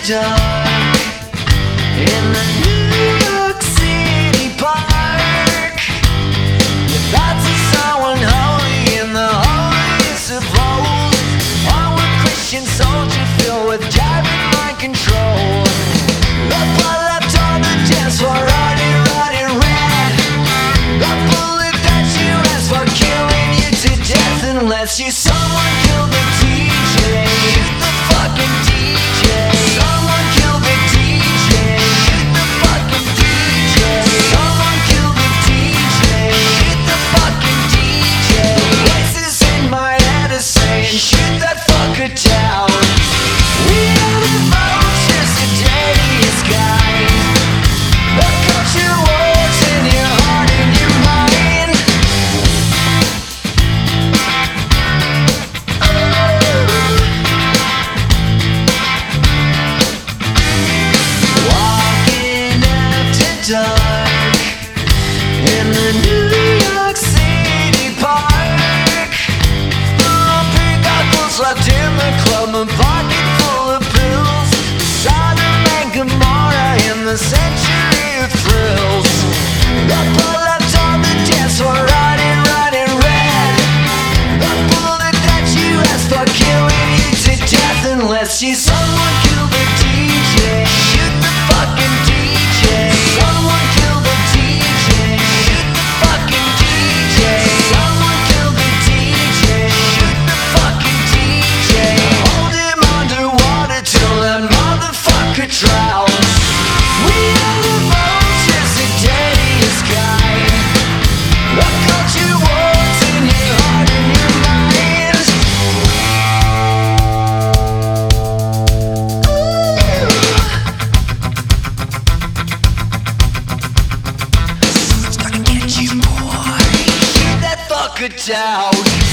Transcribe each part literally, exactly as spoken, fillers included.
dark in the New York City park. Your thoughts of someone holy in the holiest of holes. All a Christian soldier filled with driving mind control. The blood left on the dance floor, running, running red. The bullet that you asked for, killing you to death unless you someone killed the D J. Shoot the fucking D J. Someone killed the D J. Shoot the fucking D J. Someone killed the D J. Shoot the fucking D J. Voices in my head are saying, shoot that fucker down. We are the vultures, the deadliest kind. The culture wars in your heart and your mind. Walking after dark in the New York City park. Oh, pink apples left in the club, a pocket full of pills. Sodom and Gomorrah in the century of thrills. The blood left on the dance floor, running, running red. The bullet that you asked for, killing you to death unless you someone killed the D J. Shoot the fucking D J. Someone killed the D J. Shoot the fucking D J. Someone killed the D J. Shoot the fucking D J. Hold him underwater till that motherfucker drowns. We are the vultures, the deadliest kind. The culture wars in your heart and your mind. Someone's gonna get you, boy. Shoot that fucker down.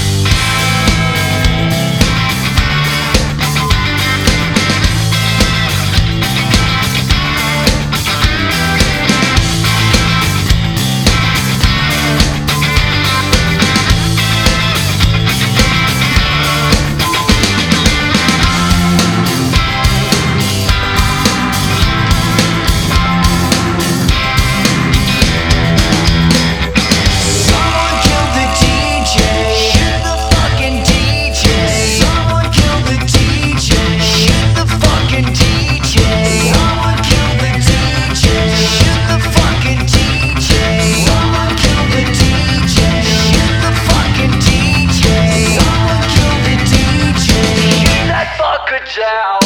Someone killed the D J. Shoot the fucking D J. Someone killed the D J. Shoot the fucking D J. Someone killed the D J. Shoot the fucking D J. Someone killed the D J. Shoot the fucking D J. Someone killed the D J. Shoot that fucker down.